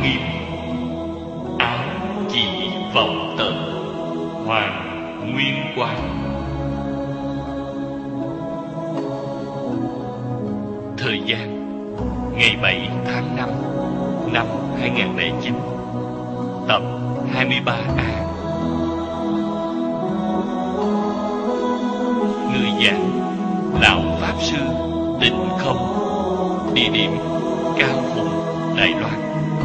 nghiêm, áo chỉ vọng tận, hoàng nguyên quang. Thời gian ngày 7 tháng 5 năm 2009. Tập 23A. Người giảng Lão Pháp Sư Tịnh Không. Địa điểm Cao Hùng, Đài Loan.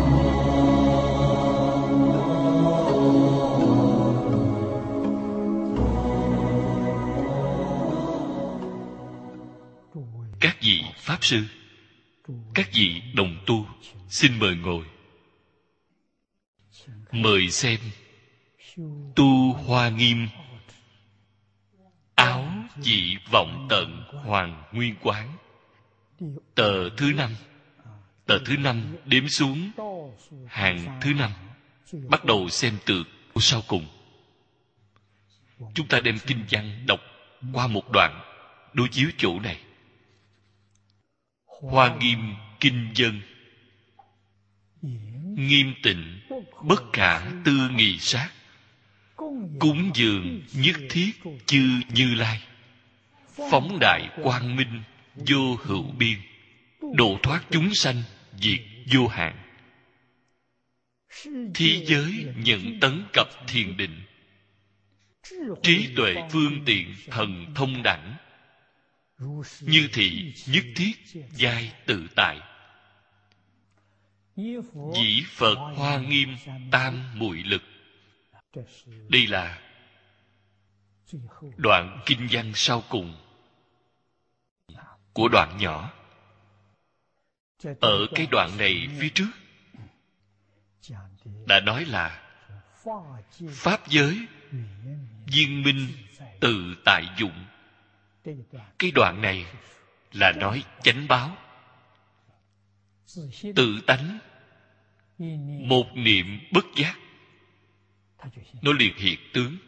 Các vị Pháp Sư, các vị đồng tu, xin mời ngồi. Mời xem Tu Hoa Nghiêm, áo chỉ vọng tận, hoàng nguyên quán. Tờ thứ 5. Tờ thứ 5 đếm xuống hàng thứ 5. Bắt đầu xem từ sau cùng. Chúng ta đem kinh văn đọc qua một đoạn, đối chiếu chỗ này. Hoa Nghiêm kinh dân. Nghiêm tịnh bất khả tư nghị sát, cúng dường nhất thiết chư Như Lai. Phóng đại quang minh vô hữu biên, độ thoát chúng sanh diệt vô hạn. Thí giới nhận tấn cập thiền định, trí tuệ phương tiện thần thông đẳng. Như thị nhất thiết giai tự tại, dĩ Phật Hoa Nghiêm tam muội lực. Đây là đoạn kinh văn sau cùng của đoạn nhỏ. Ở cái đoạn này phía trước đã nói là pháp giới viên minh tự tại dụng. Cái đoạn này là nói chánh báo, tự tánh, một niệm bất giác, nó liền hiện tướng.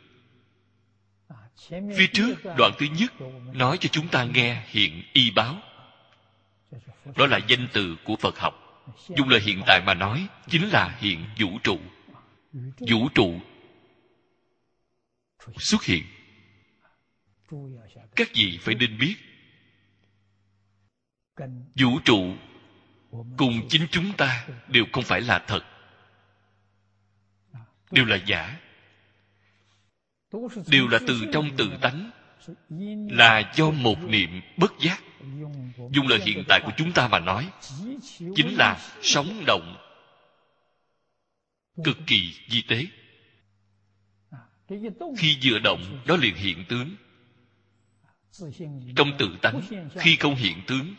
Phía trước đoạn thứ nhất nói cho chúng ta nghe hiện y báo. Đó là danh từ của Phật học. Dùng lời hiện tại mà nói, chính là hiện vũ trụ. Vũ trụ xuất hiện. Các vị phải nên biết, vũ trụ cùng chính chúng ta đều không phải là thật, đều là giả, đều là từ trong tự tánh, là do một niệm bất giác. Dùng lời hiện tại của chúng ta mà nói, chính là sống động, cực kỳ vi tế. Khi vừa động, đó liền hiện tướng. Trong tự tánh, khi không hiện tướng,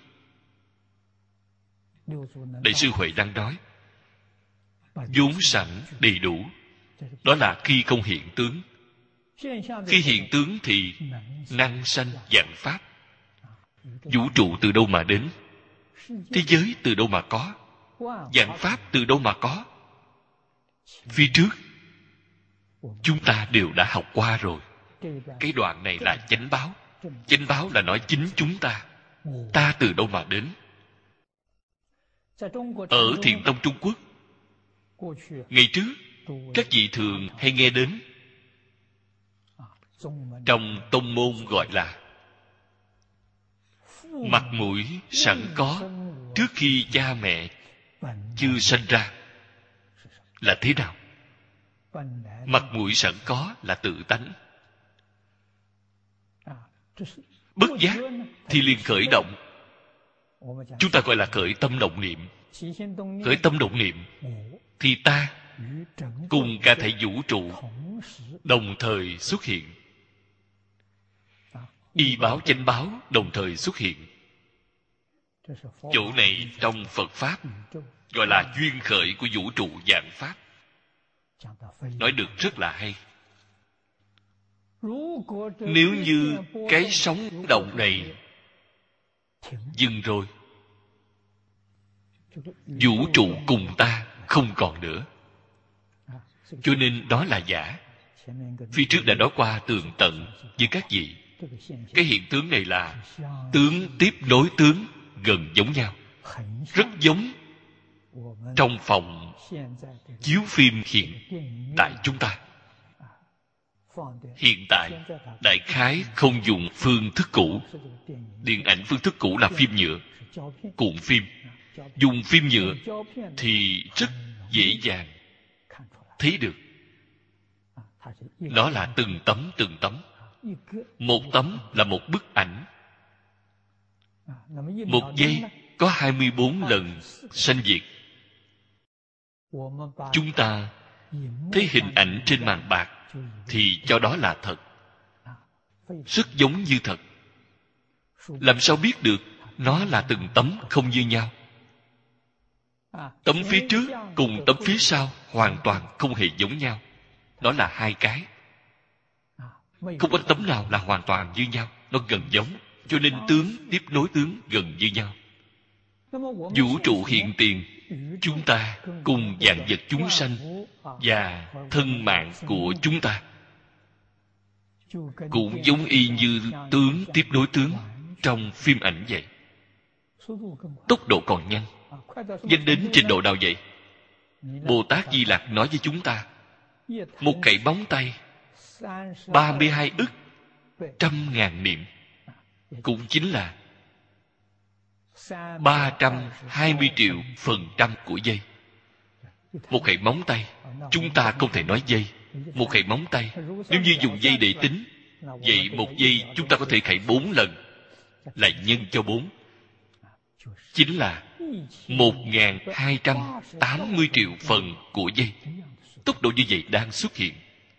Đại sư Huệ đang nói vốn sẵn đầy đủ, đó là khi không hiện tướng. Khi hiện tướng thì năng sanh vạn pháp. Vũ trụ từ đâu mà đến? Thế giới từ đâu mà có? Vạn pháp từ đâu mà có? Phía trước chúng ta đều đã học qua rồi. Cái đoạn này là chánh báo. Chánh báo là nói chính chúng ta. Ta từ đâu mà đến? Ở Thiền tông Trung Quốc, ngày trước các vị thường hay nghe đến, trong tông môn gọi là mặt mũi sẵn có trước khi cha mẹ chưa sanh ra. Là thế nào? Mặt mũi sẵn có là tự tánh. Bất giác thì liền khởi động. Chúng ta gọi là khởi tâm động niệm. Khởi tâm động niệm thì ta cùng cả thảy vũ trụ đồng thời xuất hiện. Y báo chánh báo đồng thời xuất hiện. Chỗ này trong Phật Pháp gọi là duyên khởi của vũ trụ vạn Pháp. Nói được rất là hay. Nếu như cái sống động này dừng rồi, vũ trụ cùng ta không còn nữa. Cho nên đó là giả. Phía trước đã nói qua tường tận với các vị. Cái hiện tướng này là tướng tiếp nối tướng, gần giống nhau, rất giống trong phòng chiếu phim hiện tại chúng ta. Hiện tại đại khái không dùng phương thức cũ. Điện ảnh phương thức cũ là phim nhựa, cuộn phim. Dùng phim nhựa thì rất dễ dàng thấy được. Nó là từng tấm. Một tấm là một bức ảnh. Một giây có 24 lần sanh diệt. Chúng ta thấy hình ảnh trên màn bạc thì cho đó là thật, rất giống như thật. Làm sao biết được nó là từng tấm không như nhau? Tấm phía trước cùng tấm phía sau hoàn toàn không hề giống nhau. Đó là hai cái. Không có tấm nào là hoàn toàn như nhau. Nó gần giống, cho nên tướng tiếp nối tướng gần như nhau. Vũ trụ hiện tiền, chúng ta cùng vạn vật chúng sanh và thân mạng của chúng ta cũng giống y như tướng tiếp nối tướng trong phim ảnh vậy. Tốc độ còn nhanh. Nhanh đến trình độ nào vậy? Bồ Tát Di Lặc nói với chúng ta, một cậy bóng tay 32 ức 100.000 niệm, cũng chính là 320 triệu phần trăm của giây. Một hệ móng tay, chúng ta không thể nói giây. Một hệ móng tay, nếu như dùng giây để tính, vậy một giây chúng ta có thể khẩy 4 lần, lại nhân cho 4, chính là 1280 triệu phần của giây. Tốc độ như vậy đang xuất hiện.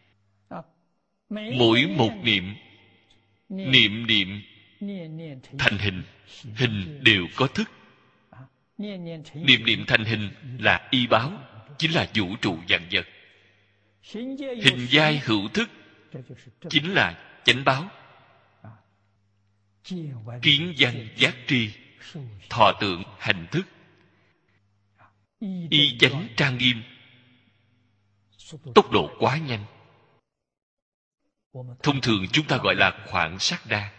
Mỗi một niệm, niệm thành hình, hình đều có thức. Niệm thành hình là y báo, chính là vũ trụ vạn vật. Hình giai hữu thức chính là chánh báo. Kiến văn giác tri, thọ tượng hành thức. Y chánh trang nghiêm. Tốc độ quá nhanh. Thông thường chúng ta gọi là khoảng sát đa.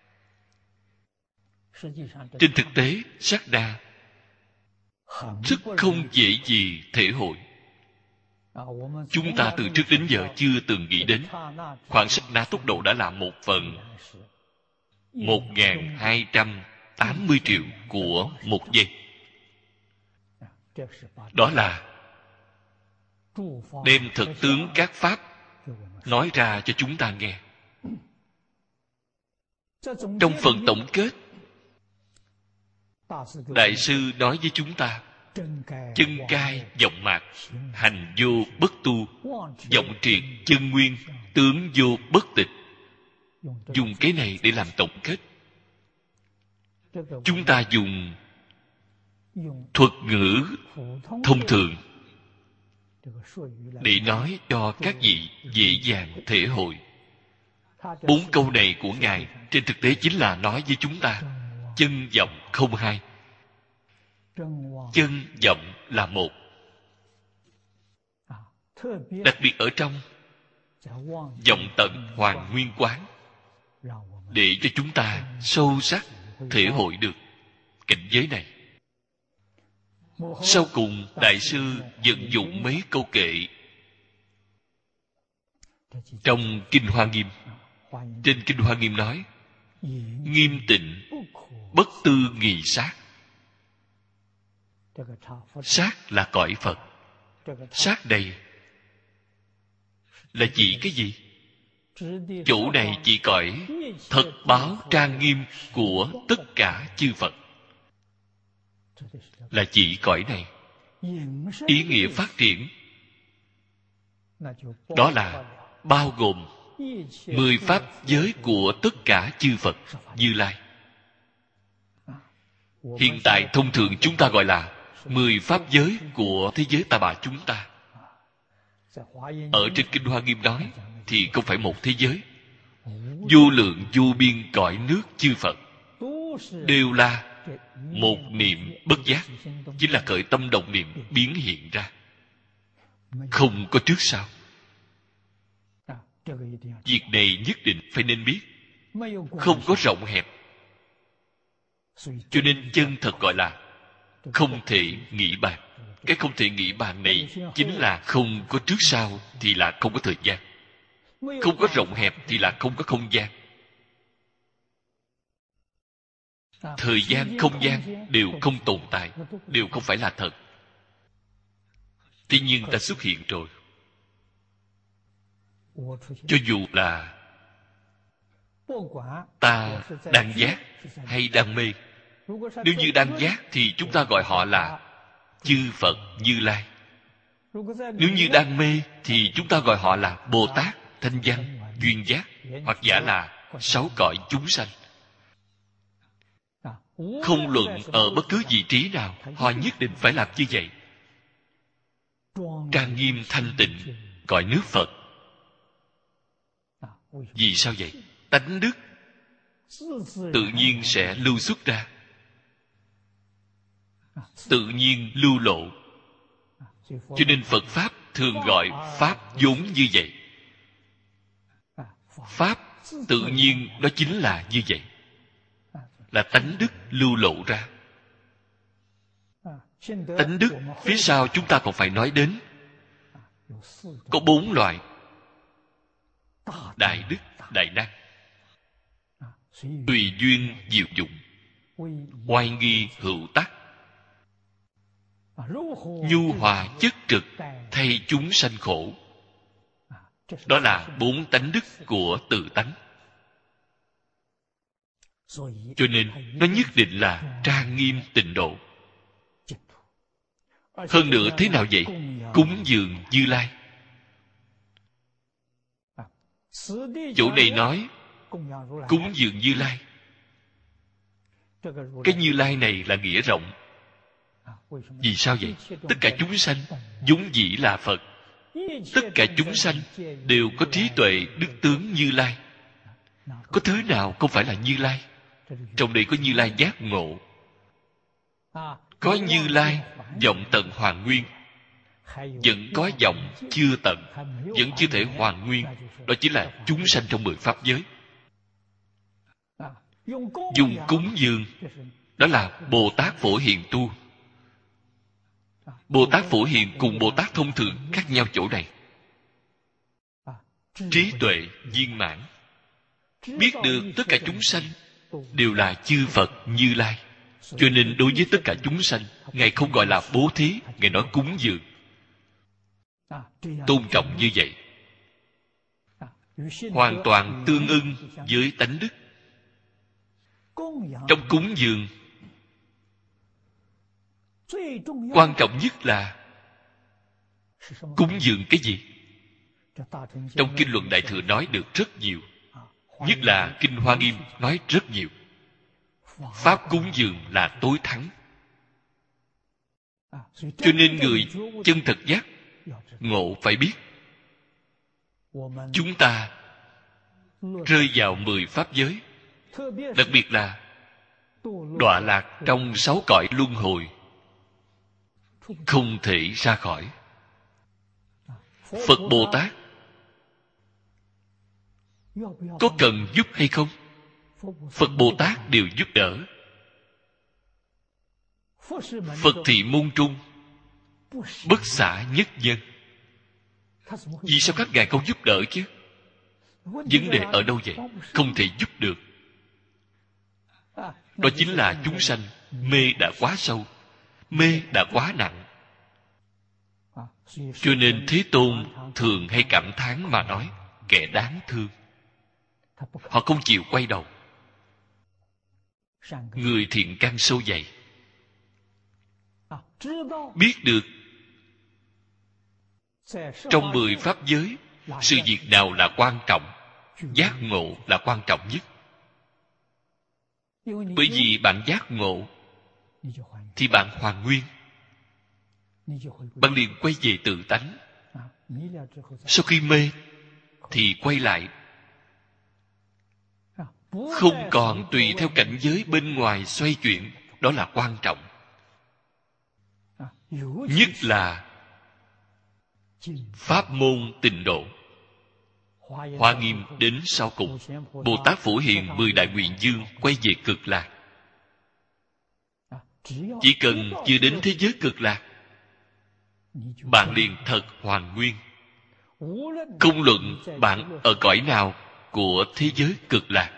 Trên thực tế, sát đa rất không dễ gì thể hội. Chúng ta từ trước đến giờ chưa từng nghĩ đến khoảng sát na tốc độ đã là 1/1280 triệu của một giây. Đó là đem thực tướng các pháp nói ra cho chúng ta nghe. Trong phần tổng kết, Đại sư nói với chúng ta, chân cai vọng mạc, hành vô bất tu, vọng triệt chân nguyên, tướng vô bất tịch. Dùng cái này để làm tổng kết. Chúng ta dùng thuật ngữ thông thường để nói cho các vị dễ dàng thể hội. 4 câu này của Ngài trên thực tế chính là nói với chúng ta chân vọng không hai. Chân vọng là một. Đặc biệt ở trong vọng tận hoàn nguyên quán, để cho chúng ta sâu sắc thể hội được cảnh giới này. Sau cùng, Đại sư vận dụng mấy câu kệ trong Kinh Hoa Nghiêm. Trên Kinh Hoa Nghiêm nói, nghiêm tịnh bất tư nghì sát. Sát là cõi Phật. Sát đây là chỉ cái gì? Chỗ này chỉ cõi thật báo trang nghiêm của tất cả chư Phật. Là chỉ cõi này. Ý nghĩa phát triển đó là bao gồm 10 pháp giới của tất cả chư Phật Như Lai. Hiện tại thông thường chúng ta gọi là 10 pháp giới của thế giới Ta Bà chúng ta. Ở trên Kinh Hoa Nghiêm nói thì không phải một thế giới. Vô lượng vô biên cõi nước chư Phật đều là một niệm bất giác, chính là khởi tâm động niệm biến hiện ra, không có trước sau. Việc này nhất định phải nên biết, không có rộng hẹp. Cho nên chân thật gọi là không thể nghĩ bàn. Cái không thể nghĩ bàn này chính là không có trước sau thì là không có thời gian, không có rộng hẹp thì là không có không gian. Thời gian, không gian đều không tồn tại, đều không phải là thật. Tuy nhiên ta xuất hiện rồi. Cho dù là ta đang giác hay đang mê, nếu như đang giác thì chúng ta gọi họ là chư Phật Như Lai. Nếu như đang mê thì chúng ta gọi họ là Bồ Tát, Thanh Văn, Duyên Giác, hoặc giả là sáu cõi chúng sanh. Không luận ở bất cứ vị trí nào, họ nhất định phải làm như vậy. Trang nghiêm thanh tịnh cõi nước Phật. Vì sao vậy? Tánh đức tự nhiên sẽ lưu xuất ra, tự nhiên lưu lộ. Cho nên Phật Pháp thường gọi Pháp vốn như vậy. Pháp tự nhiên đó chính là như vậy, là tánh đức lưu lộ ra. Tánh đức phía sau chúng ta còn phải nói đến. Có 4 loại: đại đức, đại năng, tùy duyên diệu dụng, oai nghi hữu tắc, nhu hòa chất trực thay chúng sanh khổ. Đó là 4 tánh đức của tự tánh. Cho nên nó nhất định là trang nghiêm tịnh độ. Hơn nữa thế nào vậy? Cúng dường Như Lai. Chỗ này nói cúng dường Như Lai. Cái Như Lai này là nghĩa rộng. Vì sao vậy? Tất cả chúng sanh vốn dĩ là Phật. Tất cả chúng sanh đều có trí tuệ đức tướng Như Lai. Có thứ nào không phải là Như Lai? Trong đây có Như Lai giác ngộ, có Như Lai vọng tận hoàn nguyên, vẫn có vọng chưa tận, vẫn chưa thể hoàn nguyên. Đó chính là chúng sanh trong 10 pháp giới. Dùng cúng dường, đó là Bồ Tát Phổ Hiền tu. Bồ Tát Phổ Hiền cùng Bồ Tát thông thường khác nhau chỗ này. Trí tuệ viên mãn, biết được tất cả chúng sanh đều là chư Phật Như Lai. Cho nên đối với tất cả chúng sanh, Ngài không gọi là bố thí, Ngài nói cúng dường. Tôn trọng như vậy, hoàn toàn tương ưng với tánh đức. Trong cúng dường, quan trọng nhất là cúng dường cái gì? Trong Kinh Luận Đại Thừa nói được rất nhiều, nhất là Kinh Hoa Nghiêm nói rất nhiều. Pháp cúng dường là tối thắng. Cho nên người chân thật giác ngộ phải biết, chúng ta rơi vào 10 pháp giới, đặc biệt là đọa lạc trong 6 cõi luân hồi, không thể ra khỏi. Phật Bồ Tát có cần giúp hay không? Phật Bồ Tát đều giúp đỡ. Phật thị môn trung, bất xả nhất nhân. Vì sao các ngài không giúp đỡ chứ? Vấn đề ở đâu vậy? Không thể giúp được. Đó chính là chúng sanh mê đã quá sâu, mê đã quá nặng. Cho nên Thế Tôn thường hay cảm thán mà nói, kẻ đáng thương. Họ không chịu quay đầu. Người thiện căn sâu dày, biết được trong 10 pháp giới, sự việc nào là quan trọng, giác ngộ là quan trọng nhất. Bởi vì bạn giác ngộ thì bạn hoàn nguyên, bạn liền quay về tự tánh. Sau khi mê thì quay lại, không còn tùy theo cảnh giới bên ngoài xoay chuyển. Đó là quan trọng. Nhất là pháp môn tịnh độ. Hoa Nghiêm đến sau cùng, Bồ Tát Phổ Hiền 10 đại nguyện dương quay về cực lạc. Chỉ cần chưa đến thế giới cực lạc bạn liền thật hoàn nguyên. Không luận bạn ở cõi nào của thế giới cực lạc,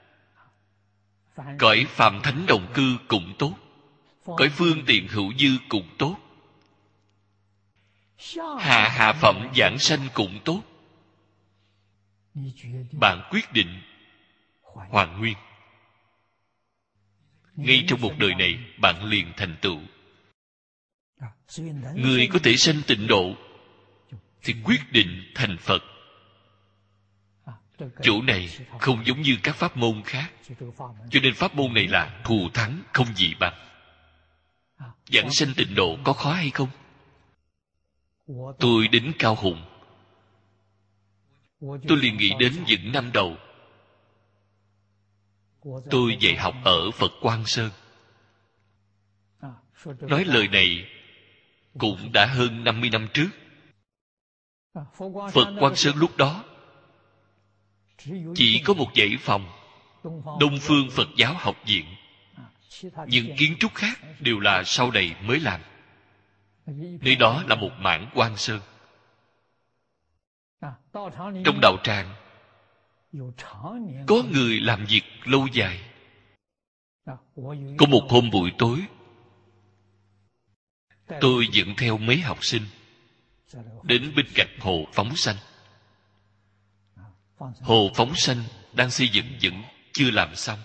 cõi phàm thánh đồng cư cũng tốt, cõi phương tiện hữu dư cũng tốt, hạ phẩm giảng sanh cũng tốt, bạn quyết định hoàn nguyên. Ngay trong một đời này bạn liền thành tựu. Người có thể sanh tịnh độ thì quyết định thành Phật. Chỗ này không giống như các pháp môn khác, cho nên pháp môn này là thù thắng không gì bằng. Giảng sanh tịnh độ có khó hay không? Tôi đến Cao Hùng, tôi liền nghĩ đến những năm đầu tôi dạy học ở Phật Quang Sơn. Nói lời này cũng đã hơn 50 năm trước. Phật Quang Sơn lúc đó chỉ có một dãy phòng Đông Phương Phật Giáo Học Viện. Những kiến trúc khác đều là sau này mới làm. Nơi đó là một mảng Quang Sơn. Trong đạo tràng có người làm việc lâu dài. Có một hôm buổi tối, tôi dẫn theo mấy học sinh đến bên cạnh hồ Phóng Sanh. Hồ Phóng Sanh đang xây dựng vẫn chưa làm xong.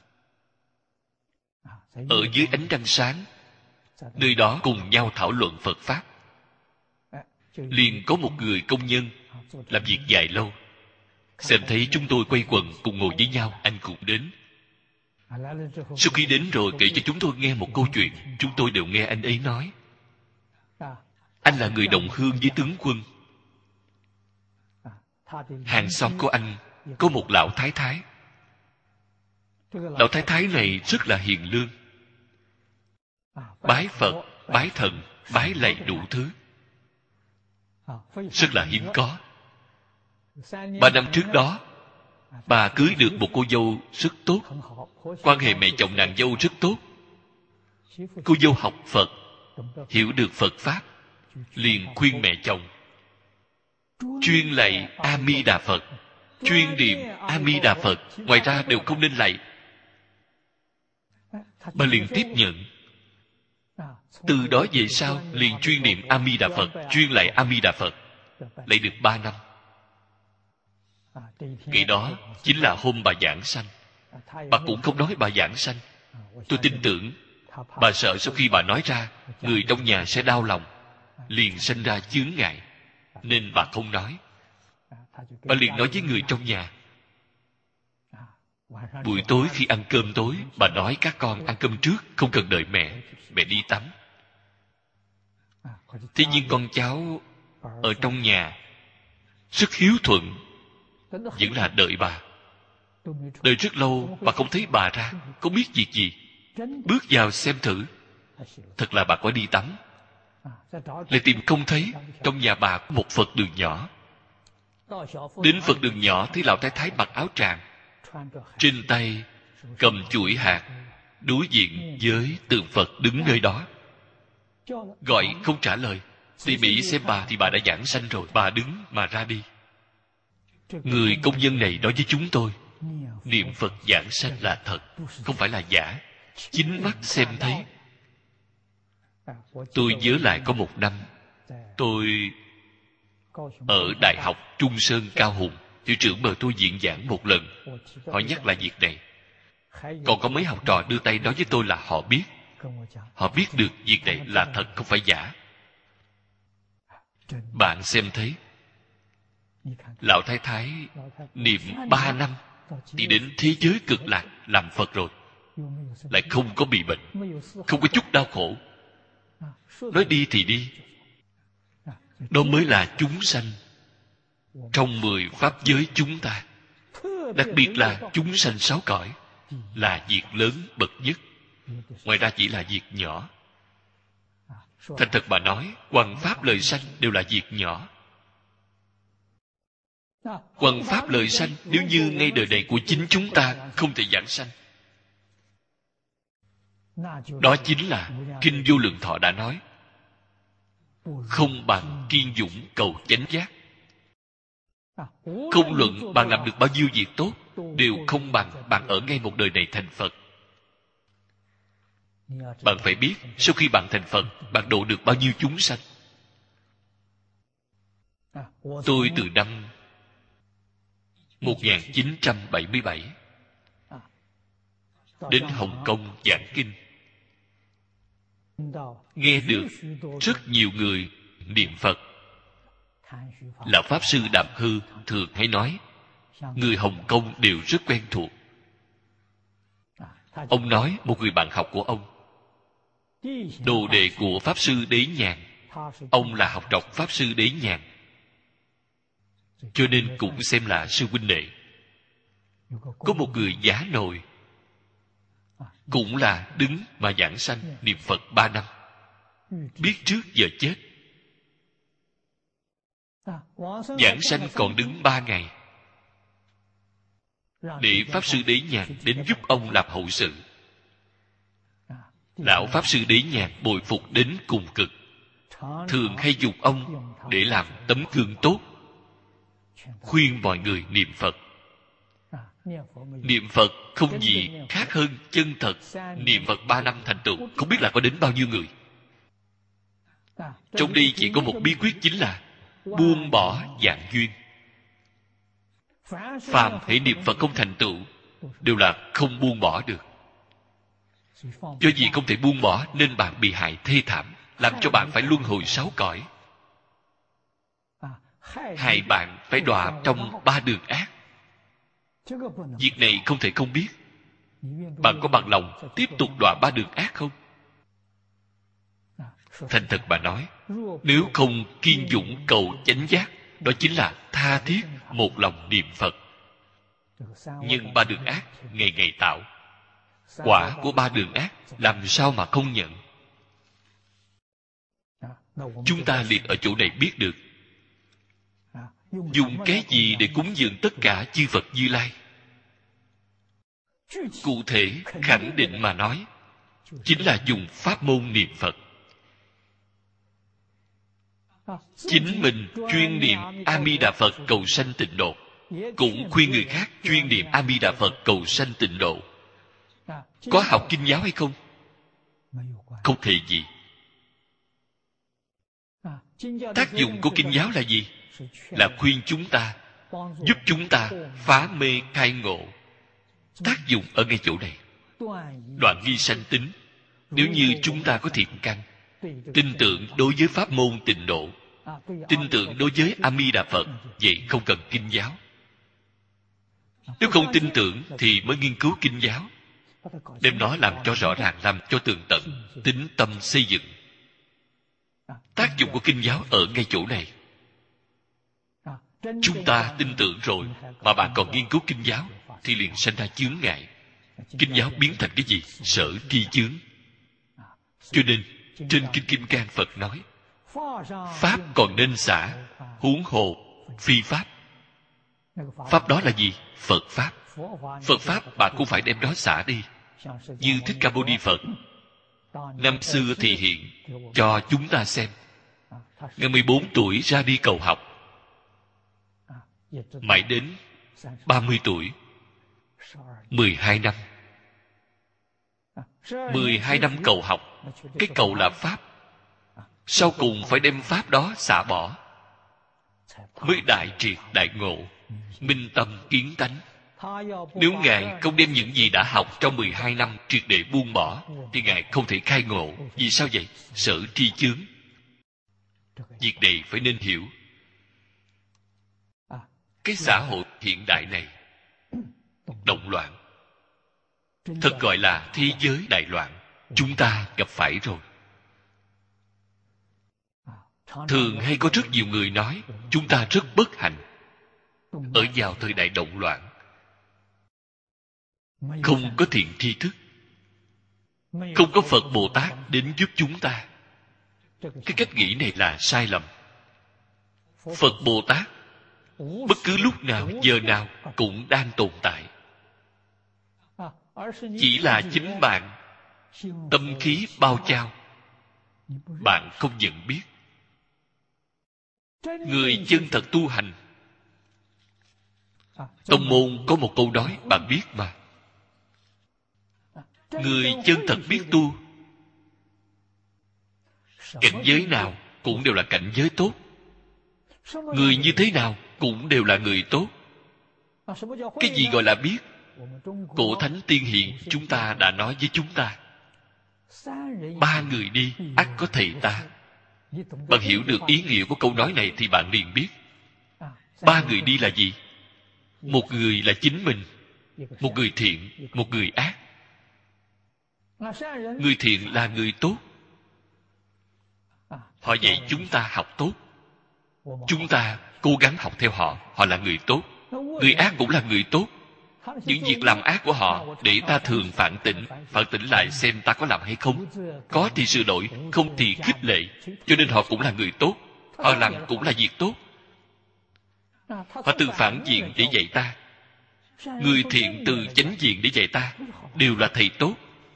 Ở dưới ánh trăng sáng, nơi đó cùng nhau thảo luận Phật Pháp. Liền có một người công nhân làm việc dài lâu, xem thấy chúng tôi quay quần cùng ngồi với nhau, anh cũng đến. Sau khi đến rồi kể cho chúng tôi nghe một câu chuyện. Chúng tôi đều nghe anh ấy nói, anh là người đồng hương với tướng quân. Hàng xóm của anh có một lão thái thái. Lão thái thái này rất là hiền lương, bái Phật, bái thần, bái lạy đủ thứ, rất là hiếm có. 3 năm trước đó, bà cưới được một cô dâu rất tốt. Quan hệ mẹ chồng nàng dâu rất tốt. Cô dâu học Phật, hiểu được Phật Pháp, liền khuyên mẹ chồng chuyên lạy A Di Đà Phật, chuyên niệm A Di Đà Phật, ngoài ra đều không nên lạy. Bà liền tiếp nhận. Từ đó về sau liền chuyên niệm A Di Đà Phật, chuyên lạy A Di Đà Phật, lạy được 3 năm. Ngày đó chính là hôm bà giảng sanh. Bà cũng không nói bà giảng sanh. Tôi tin tưởng bà sợ sau khi bà nói ra, người trong nhà sẽ đau lòng, liền sinh ra chướng ngại, nên bà không nói. Bà liền nói với người trong nhà. Buổi tối khi ăn cơm tối, bà nói các con ăn cơm trước, không cần đợi mẹ, mẹ đi tắm. Thế nhưng con cháu ở trong nhà rất hiếu thuận, vẫn là đợi bà. Đợi rất lâu, bà không thấy bà ra, không biết việc gì. Bước vào xem thử, thật là bà có đi tắm. Lại tìm không thấy. Trong nhà bà có một Phật đường nhỏ. Đến Phật đường nhỏ thấy lão thái thái mặc áo tràng, trên tay cầm chuỗi hạt, đối diện với tượng Phật đứng nơi đó. Gọi không trả lời. Tỉ mỉ xem bà thì bà đã giảng sanh rồi. Bà đứng mà ra đi. Người công nhân này nói với chúng tôi, niệm Phật giảng sanh là thật, không phải là giả. Chính mắt xem thấy. Tôi nhớ lại có một năm, tôi ở Đại học Trung Sơn Cao Hùng, hiệu trưởng mời tôi diễn giảng một lần. Họ nhắc lại việc này. Còn có mấy học trò đưa tay nói với tôi là họ biết. Họ biết được việc này là thật, không phải giả. Bạn xem thấy, lão thái thái niệm 3 năm đi đến thế giới cực lạc làm Phật rồi, lại không có bị bệnh, không có chút đau khổ. Nói đi thì đi. Đó mới là chúng sanh trong 10 pháp giới chúng ta. Đặc biệt là chúng sanh 6 cõi, là việc lớn bậc nhất. Ngoài ra chỉ là việc nhỏ. Thành thật mà nói, hoằng pháp lời sanh đều là việc nhỏ. Hoằng pháp lời sanh, nếu như ngay đời này của chính chúng ta không thể giảng sanh, đó chính là Kinh Vô Lượng Thọ đã nói, không bằng kiên dũng cầu chánh giác. Không luận bạn làm được bao nhiêu việc tốt, đều không bằng bạn ở ngay một đời này thành Phật. Bạn phải biết, sau khi bạn thành Phật, bạn độ được bao nhiêu chúng sanh. Tôi từ năm 1977 đến Hồng Kông giảng kinh, nghe được rất nhiều người niệm Phật. Lão Pháp Sư Đàm Hư thường hay nói, người Hồng Kông đều rất quen thuộc. Ông nói một người bạn học của ông, đồ đệ của Pháp Sư Đế Nhàn, ông là học trò Pháp Sư Đế Nhàn, cho nên cũng xem là sư huynh đệ. Có một người giá nồi, cũng là đứng mà giảng sanh niệm Phật 3 năm, biết trước giờ chết. Giảng sanh còn đứng 3 ngày, để Pháp Sư Đế Nhàn đến giúp ông làm hậu sự. Lão Pháp Sư Đế Nhàn bồi phục đến cùng cực, thường hay dùng ông để làm tấm gương tốt, khuyên mọi người niệm Phật. Niệm Phật không gì khác hơn chân thật. Niệm Phật 3 năm thành tựu, không biết là có đến bao nhiêu người. Trong đây chỉ có một bí quyết, chính là buông bỏ dạng duyên. Phàm hãy niệm Phật không thành tựu, đều là không buông bỏ được. Do vì không thể buông bỏ nên bạn bị hại thê thảm, làm cho bạn phải luân hồi 6 cõi. Hại bạn phải đọa trong 3 đường ác. Việc này không thể không biết. Bạn có bằng lòng tiếp tục đọa 3 đường ác không? Thành thật mà nói, nếu không kiên dũng cầu chánh giác, đó chính là tha thiết một lòng niệm Phật. Nhưng 3 đường ác ngày ngày tạo, quả của 3 đường ác làm sao mà không nhận? Chúng ta liền ở chỗ này biết được, dùng cái gì để cúng dường tất cả chư Phật Như Lai. Cụ thể khẳng định mà nói, chính là dùng pháp môn niệm Phật. Chính mình chuyên niệm A Di Đà Phật cầu sanh tịnh độ, cũng khuyên người khác chuyên niệm A Di Đà Phật cầu sanh tịnh độ. Có học kinh giáo hay không? Không thể gì. Tác dụng của kinh giáo là gì? Là khuyên chúng ta, giúp chúng ta phá mê khai ngộ. Tác dụng ở ngay chỗ này. Đoạn nghi sanh tính. Nếu như chúng ta có thiện căn, tin tưởng đối với pháp môn tịnh độ, tin tưởng đối với A Di Đà Phật, vậy không cần kinh giáo. Nếu không tin tưởng thì mới nghiên cứu kinh giáo, đem nó làm cho rõ ràng, làm cho tường tận, tín tâm xây dựng. Tác dụng của kinh giáo ở ngay chỗ này. Chúng ta tin tưởng rồi mà bạn còn nghiên cứu kinh giáo, thì liền sanh ra chướng ngại. Kinh giáo biến thành cái gì? Sở tri chướng. Cho nên trên kinh Kim Cang Phật nói, pháp còn nên xả, huống hồ phi pháp. Pháp đó là gì? Phật pháp. Phật pháp bạn cũng phải đem đó xả đi. Như Thích Ca Mâu Ni Phật năm xưa thì hiện cho chúng ta xem. Ngày 14 tuổi ra đi cầu học, mãi đến 30 tuổi, 12 năm. 12 năm cầu học. Cái cầu là pháp. Sau cùng phải đem pháp đó xả bỏ, mới đại triệt đại ngộ, minh tâm kiến tánh. Nếu Ngài không đem những gì đã học trong 12 năm triệt để buông bỏ, thì Ngài không thể khai ngộ. Vì sao vậy? Sở tri chướng. Việc này phải nên hiểu. Cái xã hội hiện đại này động loạn, thật gọi là thế giới đại loạn. Chúng ta gặp phải rồi. Thường hay có rất nhiều người nói chúng ta rất bất hạnh ở vào thời đại động loạn, không có thiện tri thức, không có Phật Bồ Tát đến giúp chúng ta. Cái cách nghĩ này là sai lầm. Phật Bồ Tát bất cứ lúc nào giờ nào cũng đang tồn tại. Chỉ là chính bạn tâm khí bao trao, bạn không nhận biết. Người chân thật tu hành. Tông môn có một câu nói bạn biết mà. Người chân thật biết tu, cảnh giới nào cũng đều là cảnh giới tốt. Người như thế nào cũng đều là người tốt. Cái gì gọi là biết? Cổ thánh tiên hiền chúng ta đã nói với chúng ta, 3 người đi ắt có thầy ta. Bạn hiểu được ý nghĩa của câu nói này thì bạn liền biết 3 người đi là gì. Một người là chính mình, một người thiện, một người ác. Người thiện là người tốt, họ dạy chúng ta học tốt, chúng ta cố gắng học theo họ. Họ là người tốt. Người ác cũng là người tốt. Những việc làm ác của họ để ta thường phản tỉnh lại xem ta có làm hay không. Có thì sửa đổi, không thì khích lệ. Cho nên họ cũng là người tốt. Họ làm cũng là việc tốt. Họ từ phản diện để dạy ta, người thiện từ chánh diện để dạy ta, đều là thầy tốt.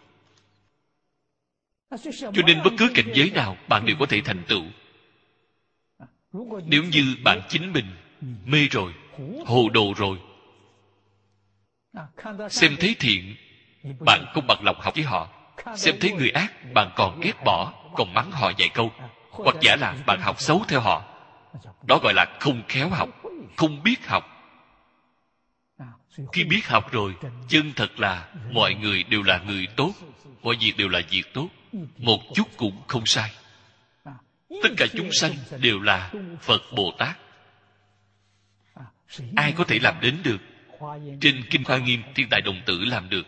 Cho nên bất cứ cảnh giới nào bạn đều có thể thành tựu. Nếu như bạn chính mình mê rồi, hồ đồ rồi, xem thấy thiện, bạn không bằng lòng học với họ. Xem thấy người ác, bạn còn ghét bỏ, còn mắng họ vài câu. Hoặc giả là bạn học xấu theo họ. Đó gọi là không khéo học, không biết học. Khi biết học rồi, chân thật là mọi người đều là người tốt, mọi việc đều là việc tốt, một chút cũng không sai. Tất cả chúng sanh đều là Phật Bồ Tát. Ai có thể làm đến được? Trên Kinh Hoa Nghiêm, Thiên Tài Đồng Tử làm được.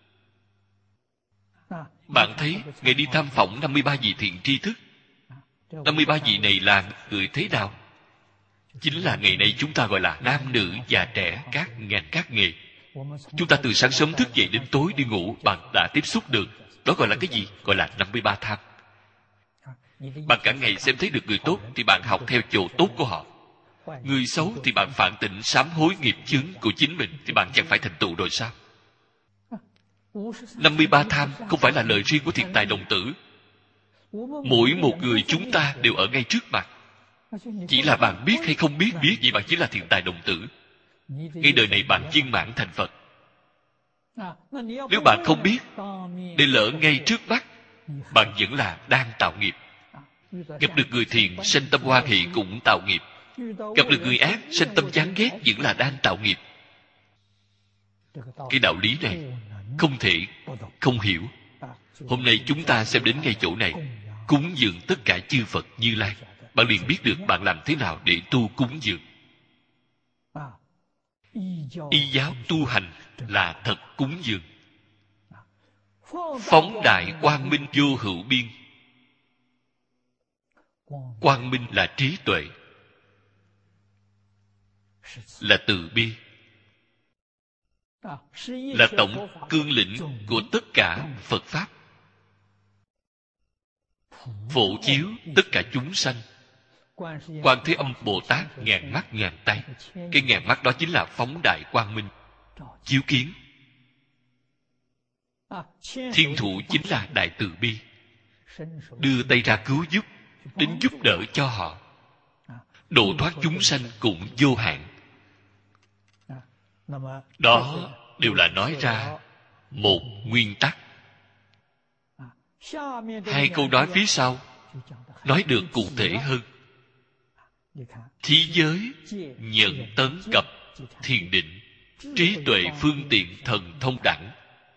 Bạn thấy, Ngài đi tham phỏng 53 vị thiện tri thức. 53 vị này là người thế nào? Chính là ngày nay chúng ta gọi là nam nữ già trẻ, các ngành các nghề. Chúng ta từ sáng sớm thức dậy đến tối đi ngủ, bạn đã tiếp xúc được. Đó gọi là cái gì? Gọi là 53 tham. Bạn cả ngày xem thấy được người tốt thì bạn học theo chỗ tốt của họ. Người xấu thì bạn phản tỉnh sám hối nghiệp chướng của chính mình, thì bạn chẳng phải thành tựu rồi sao? 53 tham không phải là lời riêng của Thiện Tài Đồng Tử. Mỗi một người chúng ta đều ở ngay trước mặt. Chỉ là bạn biết hay không biết, biết gì bạn chính là Thiện Tài Đồng Tử. Ngay đời này bạn viên mãn thành Phật. Nếu bạn không biết, để lỡ ngay trước mắt, bạn vẫn là đang tạo nghiệp. Gặp được người thiện, sanh tâm hoan hỷ cũng tạo nghiệp. Gặp được người ác, sanh tâm chán ghét vẫn là đang tạo nghiệp. Cái đạo lý này không thể không hiểu. Hôm nay chúng ta xem đến ngay chỗ này, cúng dường tất cả chư Phật Như Lai. Bạn liền biết được bạn làm thế nào để tu cúng dường. Y giáo tu hành là thật cúng dường. Phóng đại quang minh vô hữu biên. Quang minh là trí tuệ, là từ bi, là tổng cương lĩnh của tất cả Phật Pháp, phổ chiếu tất cả chúng sanh. Quan Thế Âm Bồ Tát ngàn mắt ngàn tay. Cái ngàn mắt đó chính là phóng đại quang minh, chiếu kiến. Thiên thủ chính là đại từ bi, đưa tay ra cứu giúp, đến giúp đỡ cho họ. Độ thoát chúng sanh cũng vô hạn. Đó đều là nói ra một nguyên tắc. Hai câu nói phía sau nói được cụ thể hơn. Thí giới nhận tấn cập thiền định, trí tuệ phương tiện thần thông đẳng.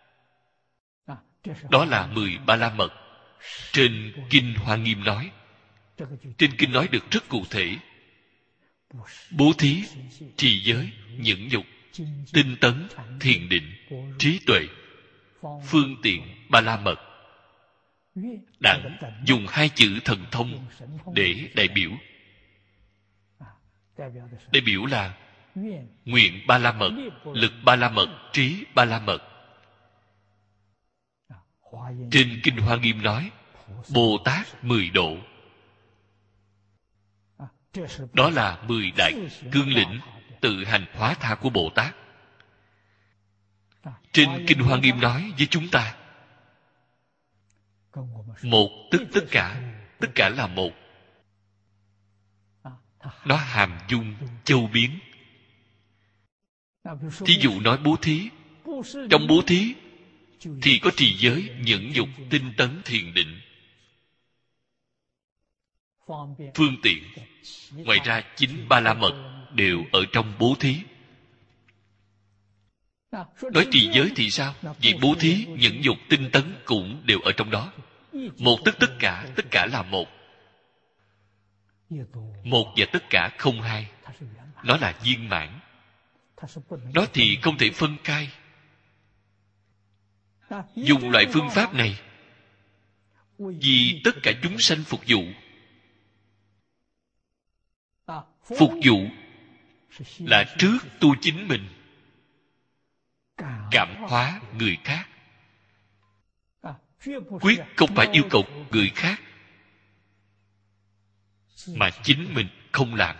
Đó là 10 Ba La Mật. Trên Kinh Hoa Nghiêm nói. Trên Kinh nói được rất cụ thể. Bố thí, trì giới, nhẫn nhục, tinh tấn, thiền định, trí tuệ, phương tiện Ba La Mật. Đặng dùng 2 chữ thần thông để đại biểu. Đại biểu là nguyện Ba La Mật, lực Ba La Mật, trí Ba La Mật. Trên Kinh Hoa Nghiêm nói Bồ Tát 10 độ. Đó là 10 đại cương lĩnh tự hành hóa tha của Bồ Tát. Trên Kinh Hoa Nghiêm nói với chúng ta, một tức tất cả là một. nó hàm dung châu biến. Thí dụ nói bố thí, trong bố thí thì có trì giới, nhẫn nhục, tinh tấn, thiền định, phương tiện. Ngoài ra 9 ba la mật đều ở trong bố thí. Nói trì giới thì sao? Vì bố thí, nhẫn nhục, tinh tấn cũng đều ở trong đó. Một tức tất cả là một. Một và tất cả không hai. Nó là viên mãn. Nó thì không thể phân khai. Dùng loại phương pháp này vì tất cả chúng sanh phục vụ. Phục vụ là trước tu chính mình, cảm hóa người khác. Quyết không phải yêu cầu người khác mà chính mình không làm.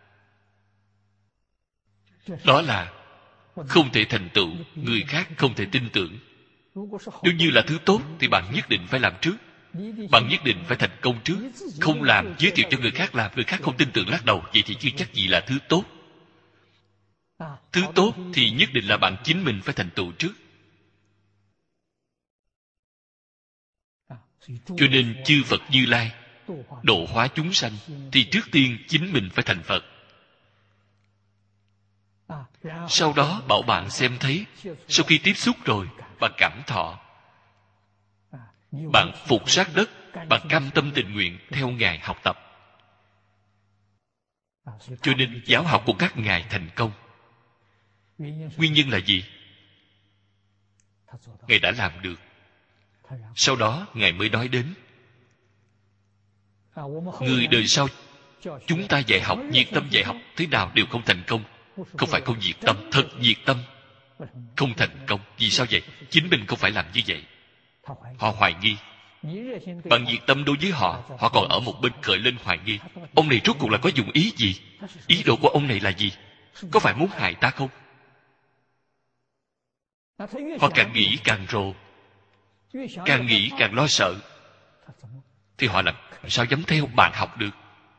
Đó là không thể thành tựu, người khác không thể tin tưởng. Nếu như là thứ tốt thì bạn nhất định phải làm trước. Bạn nhất định phải thành công trước. Không làm, giới thiệu cho người khác làm, người khác không tin tưởng lắc đầu, vậy thì chưa chắc gì là thứ tốt. Thứ tốt thì nhất định là bạn chính mình phải thành tựu trước. Cho nên chư Phật Như Lai độ hóa chúng sanh thì trước tiên chính mình phải thành Phật. Sau đó bảo bạn xem thấy, sau khi tiếp xúc rồi, bạn cảm thọ, bạn phục sát đất, bạn cam tâm tình nguyện theo Ngài học tập. Cho nên giáo học của các Ngài thành công. Nguyên nhân là gì? Ngài đã làm được. Sau đó Ngài mới nói đến người đời sau chúng ta dạy học, nhiệt tâm dạy học thế nào đều không thành công. Không phải không nhiệt tâm, thật nhiệt tâm không thành công. Vì sao vậy? Chính mình không phải làm như vậy. Họ hoài nghi. Bạn nhiệt tâm đối với họ, họ còn ở một bên khởi lên hoài nghi. Ông này rốt cuộc là có dụng ý gì? Ý đồ của ông này là gì? Có phải muốn hại ta không? Họ càng nghĩ càng rồ, càng nghĩ càng lo sợ. Thì họ làm sao dám theo bạn học được?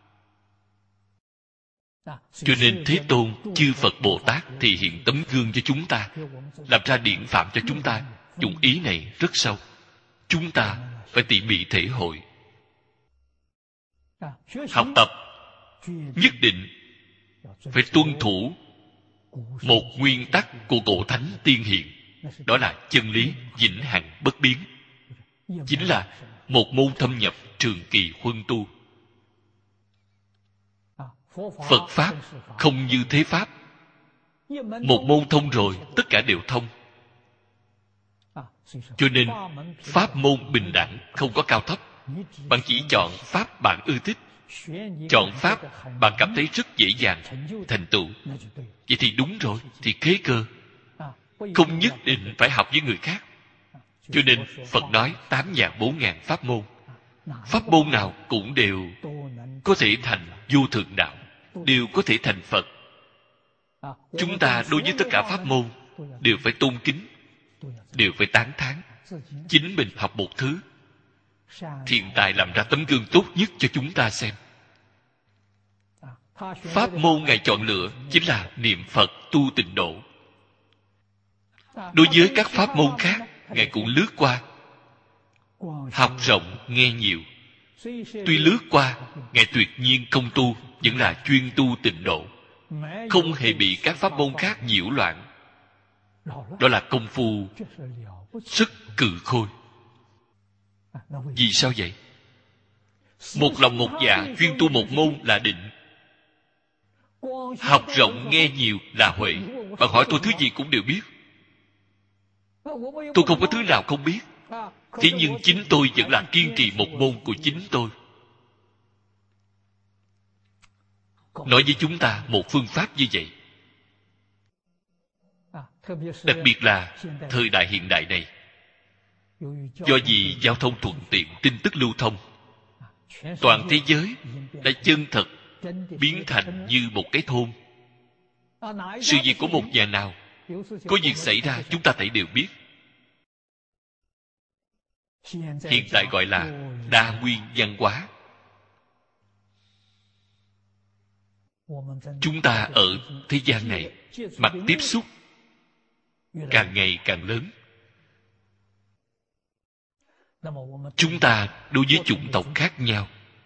Cho nên Thế Tôn, chư Phật Bồ Tát thì hiện tấm gương cho chúng ta, làm ra điển phạm cho chúng ta. Dụng ý này rất sâu, chúng ta phải tỉ mỉ thể hội. Học tập nhất định phải tuân thủ một nguyên tắc của cổ thánh tiên hiền. Đó là chân lý vĩnh hằng bất biến. Chính là một môn thâm nhập trường kỳ huân tu. Phật Pháp không như thế Pháp. Một môn thông rồi, tất cả đều thông. Cho nên, Pháp môn bình đẳng, không có cao thấp. Bạn chỉ chọn Pháp bạn ưa thích. Chọn Pháp bạn cảm thấy rất dễ dàng thành tựu. Vậy thì đúng rồi, thì kế cơ. Không nhất định phải học với người khác. Cho nên, Phật nói 8.400 pháp môn. Pháp môn nào cũng đều có thể thành vô thượng đạo, đều có thể thành Phật. Chúng ta đối với tất cả pháp môn đều phải tôn kính, đều phải tán thán. Chính mình học một thứ, hiện tại làm ra tấm gương tốt nhất cho chúng ta xem. Pháp môn Ngài chọn lựa chính là niệm Phật tu tịnh độ. Đối với các pháp môn khác, Ngài cũng lướt qua. Học rộng, nghe nhiều. Tuy lướt qua, Ngài tuyệt nhiên không tu, vẫn là chuyên tu tịnh độ, không hề bị các pháp môn khác nhiễu loạn. Đó là công phu sức cừ khôi. Vì sao vậy? Một lòng một dạ chuyên tu một môn là định. Học rộng nghe nhiều là huệ. Bạn hỏi tôi thứ gì cũng đều biết. Tôi không có thứ nào không biết. Thế nhưng chính tôi vẫn là kiên trì một môn của chính tôi. Nói với chúng ta một phương pháp như vậy. Đặc biệt là thời đại hiện đại này, do vì giao thông thuận tiện, tin tức lưu thông, toàn thế giới đã chân thật biến thành như một cái thôn. Sự việc của một nhà nào có việc xảy ra, chúng ta thấy đều biết. Hiện tại gọi là đa nguyên văn hóa. chúng ta ở thế gian này mặt tiếp xúc càng ngày càng lớn. Chúng ta đối với chủng tộc khác nhau,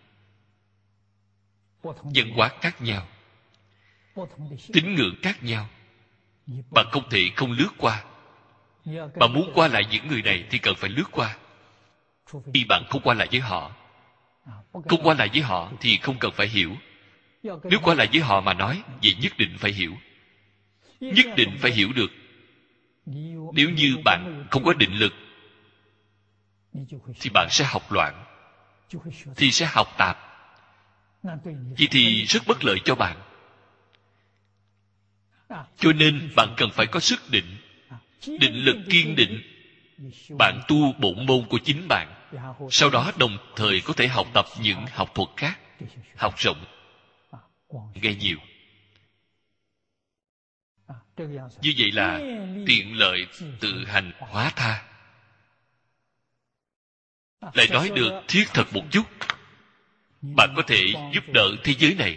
văn hóa khác nhau, tín ngưỡng khác nhau, bạn không thể không lướt qua. Bạn muốn qua lại những người này thì cần phải lướt qua. Khi bạn không qua lại với họ, không qua lại với họ thì không cần phải hiểu. Nếu qua lại với họ mà nói, vậy nhất định phải hiểu. Nhất định phải hiểu được. Nếu như bạn không có định lực thì bạn sẽ học loạn, thì sẽ học tạp. Vậy thì rất bất lợi cho bạn. Cho nên bạn cần phải có sức định, định lực kiên định. Bạn tu bổn môn của chính bạn, sau đó đồng thời có thể học tập những học thuật khác, học rộng, nghe nhiều. Như vậy là tiện lợi tự hành hóa tha. Lại nói được thiết thực một chút, bạn có thể giúp đỡ thế giới này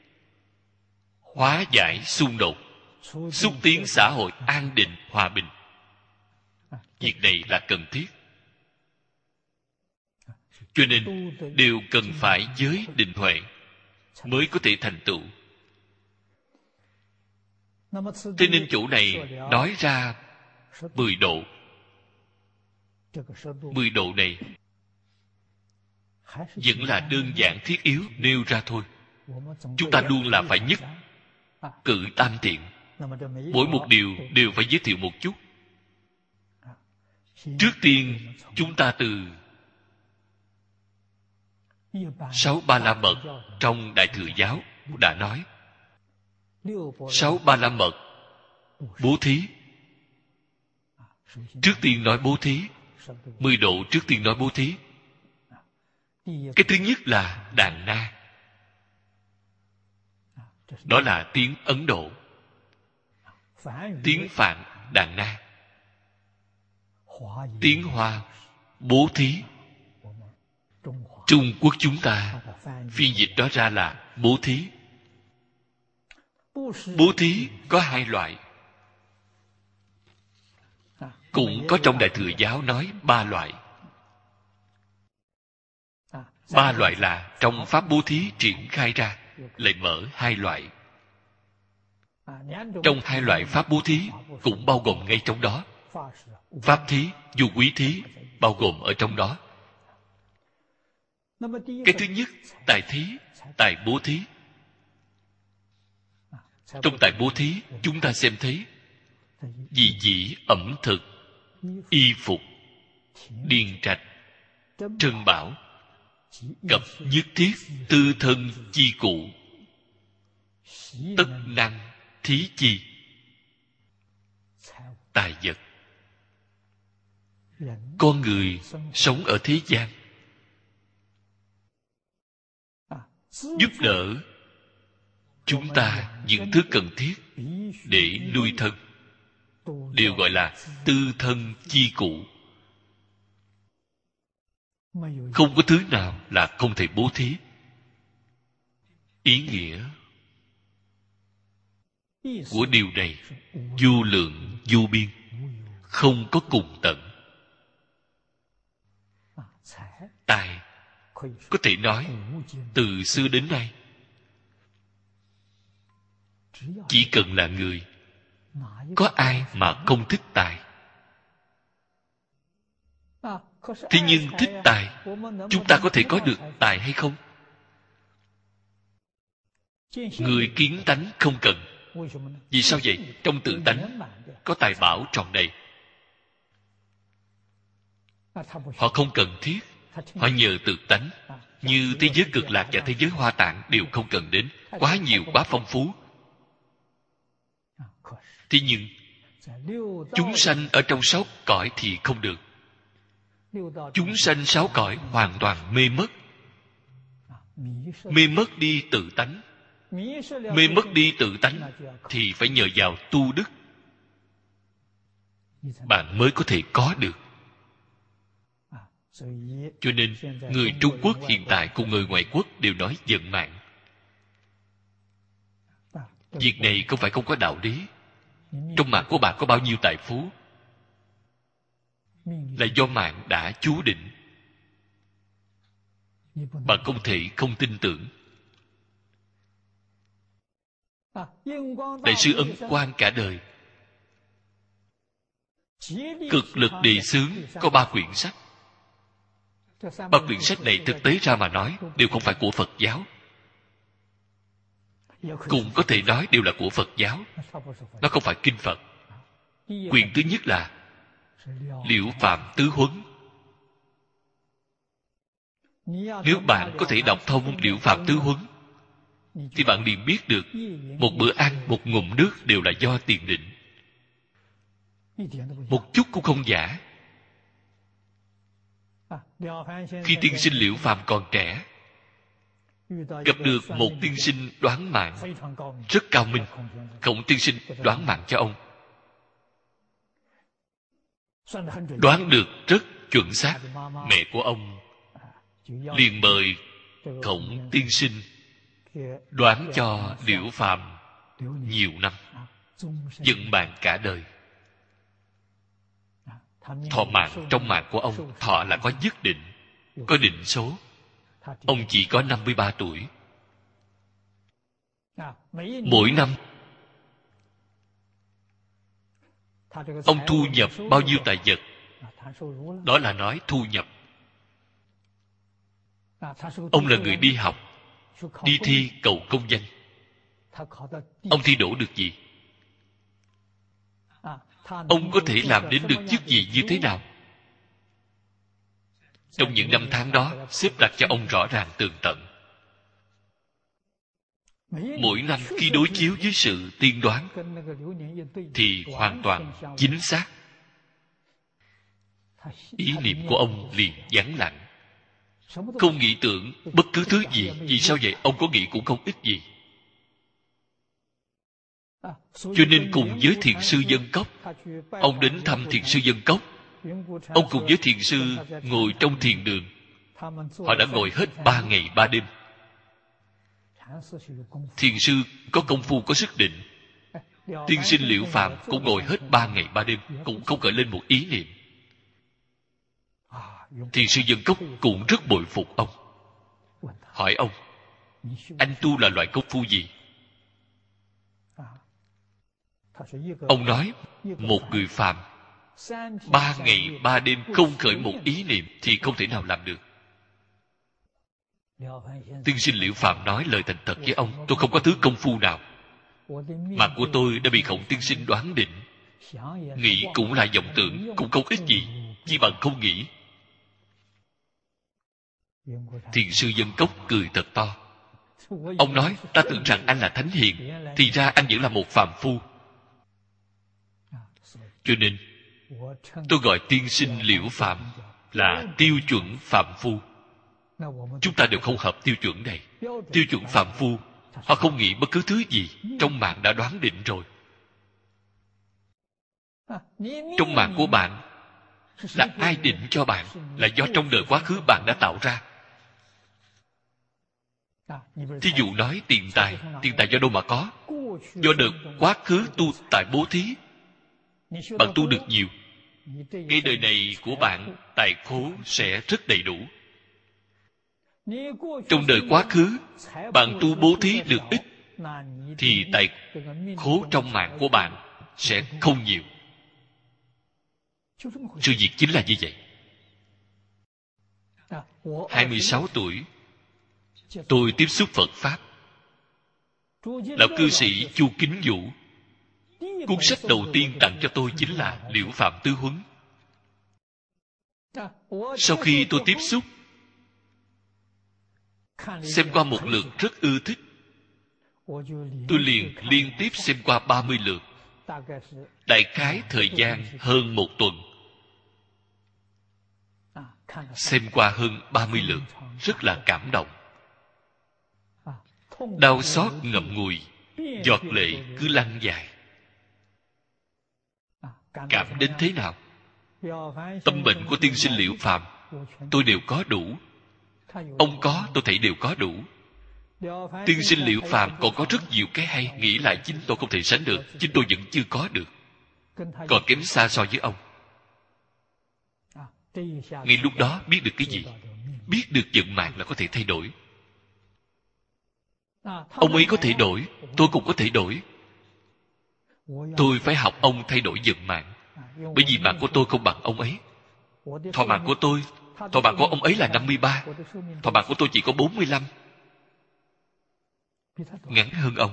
hóa giải xung đột, xúc tiến xã hội an định hòa bình. Việc này là cần thiết. Cho nên đều cần phải giới định huệ mới có thể thành tựu. Thế nên chỗ này nói ra 10 độ. 10 độ này vẫn là đơn giản thiết yếu nêu ra thôi. Chúng ta luôn là phải nhất cử tam tiện. Mỗi một điều đều phải giới thiệu một chút. Trước tiên chúng ta từ 6 Ba La Mật trong Đại Thừa Giáo đã nói. 6 Ba La Mật bố thí. Trước tiên nói bố thí. 10 độ trước tiên nói bố thí. Cái thứ nhất là đàn na. Đó là tiếng Ấn Độ. Tiếng Phạn đàn na. Tiếng Hoa bố thí. Trung Quốc chúng ta phiên dịch đó ra là bố thí. Bố thí có 2 loại. Cũng có trong Đại Thừa Giáo nói 3 loại. 3 loại là trong Pháp bố thí triển khai ra, lại mở 2 loại. Trong 2 loại Pháp bố thí cũng bao gồm ngay trong đó. Pháp thí, vô quý thí bao gồm ở trong đó. Cái thứ nhất, tài thí, tài bố thí. Trong tài bố thí, chúng ta xem thấy vị dĩ ẩm thực, y phục, điền trạch, trân bảo, cập nhất thiết, tư thân chi cụ, tất năng thí chi, tài vật. Con người sống ở thế gian, giúp đỡ chúng ta những thứ cần thiết để nuôi thân, đều gọi là tư thân chi cụ. Không có thứ nào là không thể bố thí. Ý nghĩa của điều này vô lượng vô biên, không có cùng tận. Tài có thể nói từ xưa đến nay, chỉ cần là người, có ai mà không thích tài? Thế nhưng thích tài, chúng ta có thể có được tài hay không? Người kiến tánh không cần. Vì sao vậy? Trong tự tánh có tài bảo tròn đầy. Họ không cần thiết. Họ nhờ tự tánh. Như thế giới cực lạc và thế giới hoa tạng đều không cần đến. Quá nhiều, quá phong phú. Thế nhưng chúng sanh ở trong 6 cõi thì không được. Chúng sanh 6 cõi hoàn toàn mê mất. Mê mất đi tự tánh. Mê mất đi tự tánh thì phải nhờ vào tu đức, bạn mới có thể có được. Cho nên người Trung Quốc hiện tại cùng người ngoại quốc đều nói vận mạng. Việc này không phải không có đạo lý. Trong mạng của bạn có bao nhiêu tài phú là do mạng đã chú định. Bạn không thể không tin tưởng. Đại sư Ấn Quang cả đời cực lực đề xướng có 3 quyển sách. 3 quyển sách này thực tế ra mà nói đều không phải của Phật giáo, cũng có thể nói đều là của Phật giáo. Nó không phải kinh Phật. Quyển thứ nhất là Liễu Phạm Tứ Huấn. Nếu bạn có thể đọc thông Liễu Phạm Tứ Huấn thì bạn liền biết được một bữa ăn, một ngụm nước đều là do tiền định, một chút cũng không giả. Khi tiên sinh Liễu Phạm còn trẻ, gặp được một tiên sinh đoán mạng rất cao minh. Khổng tiên sinh đoán mạng cho ông, đoán được rất chuẩn xác. Mẹ của ông liền mời Khổng tiên sinh đoán cho Liễu Phạm nhiều năm, dựng mạng cả đời. Thọ mạng trong mạng của ông, thọ là có nhất định, có định số. Ông chỉ có 53 tuổi. Mỗi năm ông thu nhập bao nhiêu tài vật? Đó là nói thu nhập. Ông là người đi học, đi thi cầu công danh. Ông thi đỗ được gì? Ông có thể làm đến được chức gì như thế nào? Trong những năm tháng đó, xếp đặt cho ông rõ ràng tường tận. Mỗi năm khi đối chiếu với sự tiên đoán thì hoàn toàn chính xác. Ý niệm của ông liền vắng lặng, không nghĩ tưởng bất cứ thứ gì. Vì sao vậy? Ông có nghĩ cũng không ích gì. Cho nên cùng với thiền sư Dân Cốc, ông đến thăm thiền sư Dân Cốc. Ông cùng với thiền sư ngồi trong thiền đường. Họ đã ngồi hết 3 ngày 3 đêm. Thiền sư có công phu, có sức định. Tiên sinh Liễu Phạm cũng ngồi hết 3 ngày 3 đêm, cũng không khởi lên một ý niệm. Thiền sư Dân Cốc cũng rất bội phục ông. Hỏi ông, anh tu là loại công phu gì? Ông nói, một người phàm 3 ngày 3 đêm không khởi một ý niệm thì không thể nào làm được. Tiên sinh Liễu Phạm nói lời thành thật với ông, tôi không có thứ công phu nào. Mạng của tôi đã bị Khổng tiên sinh đoán định. Nghĩ cũng là vọng tưởng, cũng không ích gì, chỉ bằng không nghĩ. Thiền sư Dân Cốc cười thật to. Ông nói, ta tưởng rằng anh là thánh hiền, thì ra anh vẫn là một phàm phu. Cho nên tôi gọi tiên sinh Liễu Phạm là tiêu chuẩn phàm phu. Chúng ta đều không hợp tiêu chuẩn này. Tiêu chuẩn phàm phu, họ không nghĩ bất cứ thứ gì, trong mạng đã đoán định rồi. Trong mạng của bạn là ai định cho bạn? Là do trong đời quá khứ bạn đã tạo ra. Thí dụ nói tiền tài do đâu mà có? Do đời quá khứ tu tại bố thí. Bạn tu được nhiều, cái đời này của bạn tài khố sẽ rất đầy đủ. Trong đời quá khứ bạn tu bố thí được ít thì tài khố trong mạng của bạn sẽ không nhiều. Sự việc chính là như vậy. 26 tuổi tôi tiếp xúc Phật Pháp. Lão cư sĩ Chu Kính Vũ, cuốn sách đầu tiên tặng cho tôi chính là Liễu Phạm Tứ Huấn. Sau khi tôi tiếp xúc, xem qua một lượt rất ưa thích, tôi liền liên tiếp xem qua 30 lượt. Đại khái thời gian hơn 1 tuần. Xem qua hơn 30 lượt, rất là cảm động. Đau xót ngậm ngùi, giọt lệ cứ lăn dài. Cảm đến thế nào? Tâm bệnh của tiên sinh Liễu Phạm tôi đều có đủ. Ông có, tôi thấy đều có đủ. Tiên sinh Liễu Phàm còn có rất nhiều cái hay, nghĩ lại chính tôi không thể sánh được, chính tôi vẫn chưa có được, còn kém xa so với ông. Ngay lúc đó biết được cái gì? Biết được vận mạng là có thể thay đổi. Ông ấy có thể đổi, tôi cũng có thể đổi. Tôi phải học ông thay đổi vận mạng, bởi vì mạng của tôi không bằng ông ấy. Thọ mạng của ông ấy là 53, thọ mạng của tôi chỉ có 45, ngắn hơn ông.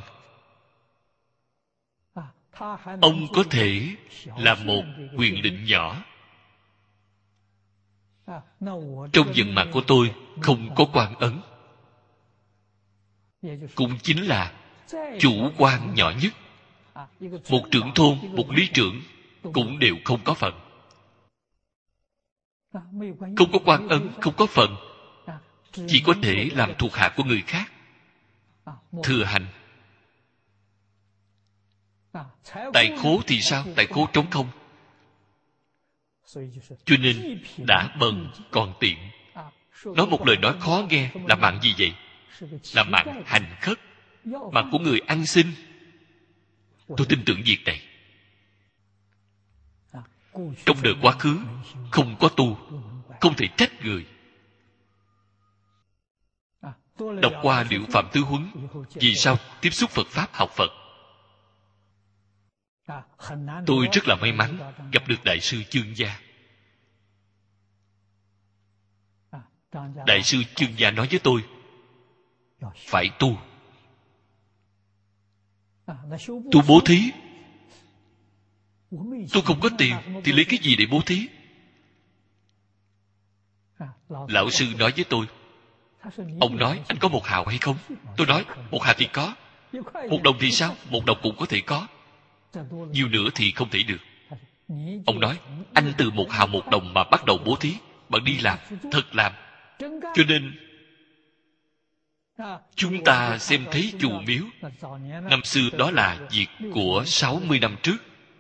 Ông có thể là một quyền lệnh nhỏ. Trong vận mạng của tôi không có quan ấn, cũng chính là chủ quan nhỏ nhất. Một trưởng thôn, một lý trưởng cũng đều không có phần. Không có quan ấn, không có phần, chỉ có thể làm thuộc hạ của người khác, thừa hành. Tại khố thì sao? Tại khố trống không. Cho nên đã bần còn tiện. Nói một lời nói khó nghe là mạng gì vậy? Là mạng hành khất, mạng của người ăn xin. Tôi tin tưởng việc này. Trong đời quá khứ không có tu, không thể trách người. Đọc qua Liễu Phạm Tứ Huấn, vì sao tiếp xúc Phật Pháp, học Phật? Tôi rất là may mắn gặp được Đại sư Chương Gia. Đại sư Chương Gia nói với tôi, phải tu. Tu bố thí. Tôi không có tiền thì lấy cái gì để bố thí? Lão sư nói với tôi, ông nói anh có 1 hào hay không? Tôi nói 1 hào thì có, 1 đồng thì sao? 1 đồng cũng có thể có, nhiều nữa thì không thể được. Ông nói anh từ 1 hào 1 đồng mà bắt đầu bố thí, bạn đi làm, thật làm. Cho nên chúng ta xem thấy chùa miếu năm xưa, đó là việc của 60 năm trước.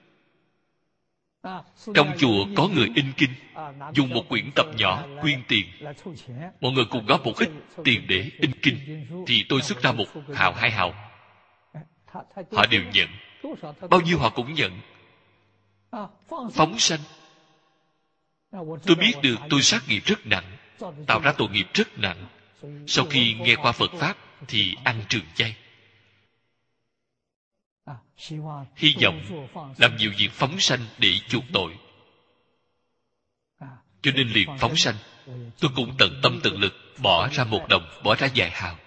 Trong chùa có người in kinh, dùng một quyển tập nhỏ quyên tiền, mọi người cùng góp một ít tiền để in kinh, thì tôi xuất ra 1 hào 2 hào, họ đều nhận. Bao nhiêu họ cũng nhận. Phóng sanh. Tôi biết được tôi sát nghiệp rất nặng, tạo ra tội nghiệp rất nặng. Sau khi nghe qua Phật Pháp thì ăn trường chay. Hy vọng làm nhiều việc phóng sanh để chuộc tội. Cho nên liền phóng sanh. Tôi cũng tận tâm tận lực bỏ ra 1 đồng, bỏ ra vài hào.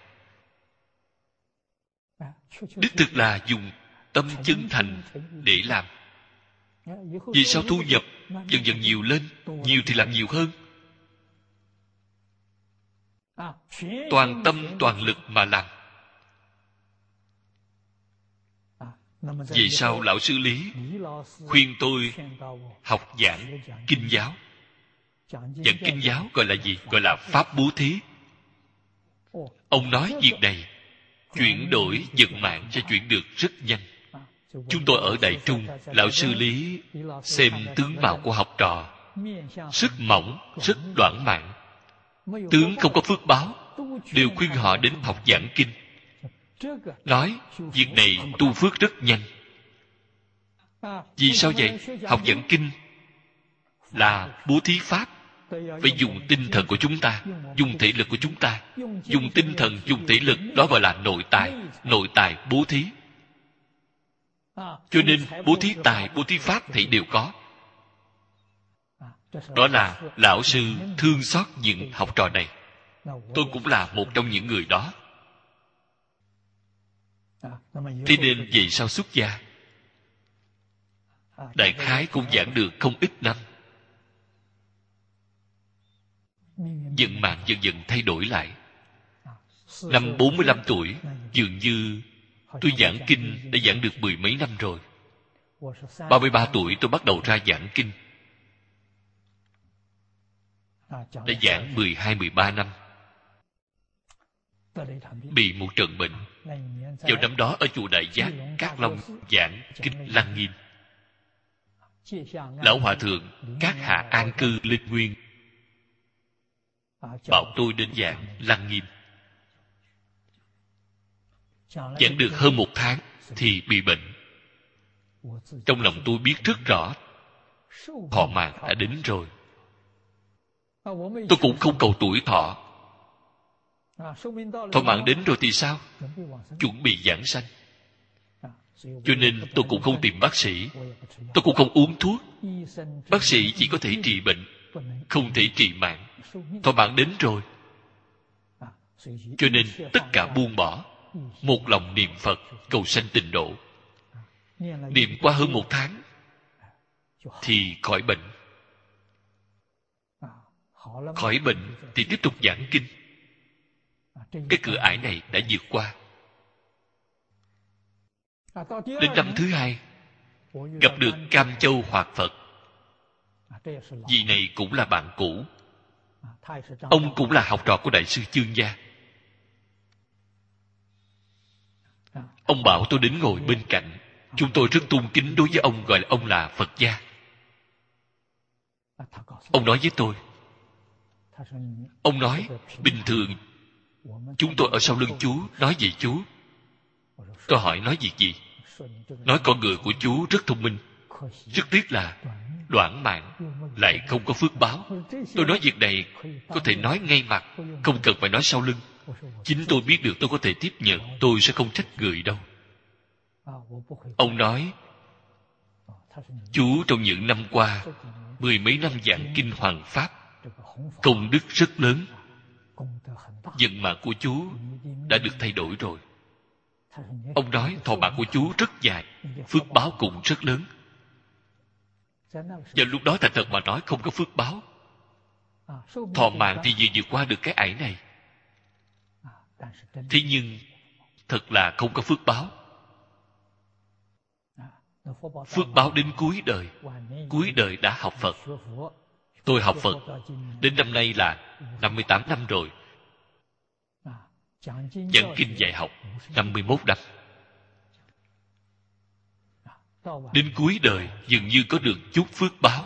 Đích thực là dùng tâm chân thành để làm. Vì sao thu nhập dần dần nhiều lên, nhiều thì làm nhiều hơn. Toàn tâm toàn lực mà làm. Vì sao lão sư Lý khuyên tôi học giảng kinh giáo? Giảng kinh giáo gọi là gì? Gọi là pháp bố thí. Ông nói việc này chuyển đổi vận mạng sẽ chuyển được rất nhanh. Chúng tôi ở Đại Trung, lão sư Lý xem tướng mạo của học trò rất mỏng, rất đoản mạng, tướng không có phước báo, đều khuyên họ đến học giảng kinh. Nói việc này tu phước rất nhanh. Vì sao vậy? Học giảng kinh là bố thí pháp, phải dùng tinh thần của chúng ta, dùng thể lực của chúng ta, dùng tinh thần, dùng thể lực, đó gọi là nội tài bố thí. Cho nên bố thí tài, bố thí pháp thì đều có. Đó là lão sư thương xót những học trò này. Tôi cũng là một trong những người đó. Thế nên vì sao xuất gia? Đại khái cũng giảng được không ít năm. Vận mạng dần dần thay đổi lại. Năm 45 tuổi, dường như tôi giảng kinh đã giảng được 10 mấy năm rồi. 33 tuổi tôi bắt đầu ra giảng kinh. Đã giảng 12-13 năm. Bị một trận bệnh. Vào năm đó ở chùa Đại Giác, Cát Long giảng kinh Lăng Nghiêm. Lão Hòa Thượng các hạ an cư linh nguyên bảo tôi đến giảng Lăng Nghiêm. giảng được hơn 1 tháng thì bị bệnh. Trong lòng tôi biết rất rõ thọ mạng đã đến rồi. Tôi cũng không cầu tuổi thọ. Thọ mạng đến rồi thì sao? Chuẩn bị giảng sanh. Cho nên tôi cũng không tìm bác sĩ, tôi cũng không uống thuốc. Bác sĩ chỉ có thể trị bệnh, không thể trị mạng. Thọ mạng đến rồi, cho nên tất cả buông bỏ, một lòng niệm Phật cầu sanh tịnh độ. Niệm qua hơn 1 tháng thì khỏi bệnh. Khỏi bệnh thì tiếp tục giảng kinh. Cái cửa ải này đã vượt qua. Đến năm thứ 2, gặp được Cam Châu Hoạt Phật. Vị này cũng là bạn cũ. Ông cũng là học trò của Đại sư Chương Gia. Ông bảo tôi đến ngồi bên cạnh. Chúng tôi rất tôn kính đối với ông, gọi là ông là Phật gia. Ông nói với tôi, ông nói, bình thường chúng tôi ở sau lưng chú nói về chú. Tôi hỏi nói việc gì? Nói con người của chú rất thông minh, rất tiếc là đoạn mạng, lại không có phước báo. Tôi nói việc này có thể nói ngay mặt, không cần phải nói sau lưng. Chính tôi biết được tôi có thể tiếp nhận, tôi sẽ không trách người đâu. Ông nói, chú trong những năm qua 10 mấy năm giảng kinh Hoằng Pháp, công đức rất lớn. Vận mạng của chú đã được thay đổi rồi. Ông nói thọ mạng của chú rất dài, phước báo cũng rất lớn. Và lúc đó thành thật mà nói không có phước báo. Thọ mạng thì vừa vượt qua được cái ải này. Thế nhưng thật là không có phước báo. Phước báo đến cuối đời đã học Phật. Tôi học Phật đến năm nay là 58 năm rồi. Giảng kinh dạy học 51 năm. Đến cuối đời dường như có được chút phước báo.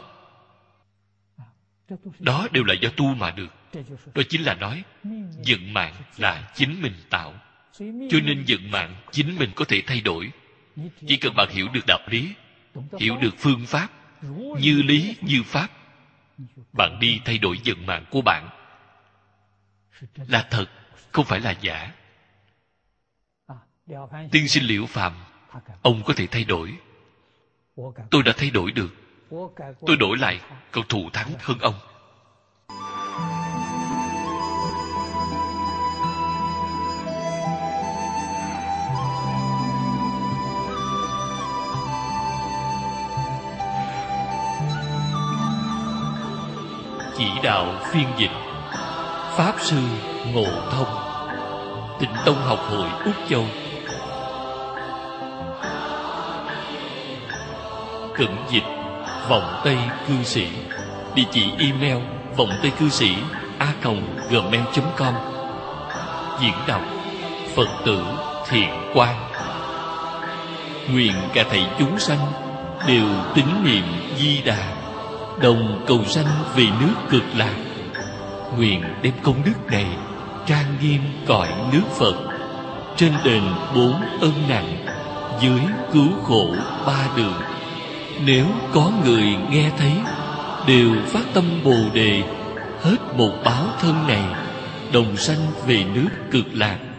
Đó đều là do tu mà được. Đó chính là nói vận mạng là chính mình tạo. Cho nên vận mạng chính mình có thể thay đổi. Chỉ cần bạn hiểu được đạo lý, hiểu được phương pháp, như lý như pháp, bạn đi thay đổi vận mạng của bạn là thật, không phải là giả. Tiên sinh Liễu Phàm, ông có thể thay đổi. Tôi đã thay đổi được. Tôi đổi lại còn thù thắng hơn ông. Chỉ đạo phiên dịch Pháp Sư Ngộ Thông, Tịnh Tông Học Hội Úc Châu. Cẩn dịch Vọng Tây Cư Sĩ. Địa chỉ email vongtaycư sĩ@gmail.com. Diễn đọc Phật tử Thiện Quang. Nguyện cả thảy chúng sanh đều tín niệm Di Đà, đồng cầu sanh về nước Cực Lạc. Nguyện đem công đức này trang nghiêm cõi nước Phật, trên đền 4 ân nặng, dưới cứu khổ 3 đường. Nếu có người nghe thấy, đều phát tâm Bồ Đề, hết một báo thân này, đồng sanh về nước Cực Lạc.